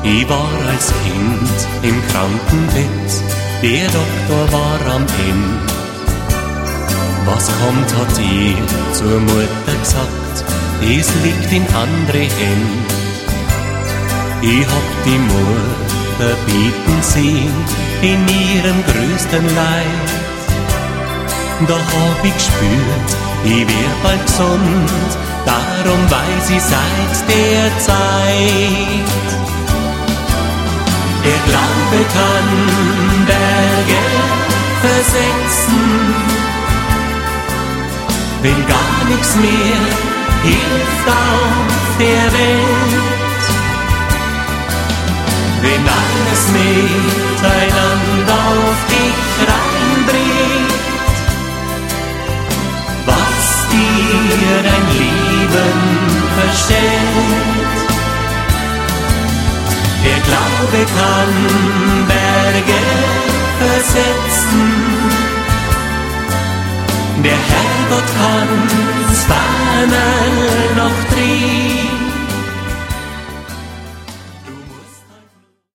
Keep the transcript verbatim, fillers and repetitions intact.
Ich war als Kind im Krankenbett, der Doktor war am Ende. Was kommt, hat ihr zur Mutter gesagt, es liegt in andere Hände. Ich hab die Mutter beten sehen in ihrem größten Leid. Da hab ich gespürt, ich wär bald gesund, darum weiß ich seit der Zeit. Der Glaube kann Berge versetzen, wenn gar nichts mehr hilft auf der Welt. Wenn alles miteinander auf dich reinbricht, was dir dein Leben verstellt. Der Glaube kann Berge versetzen, der Herrgott kann's ferner noch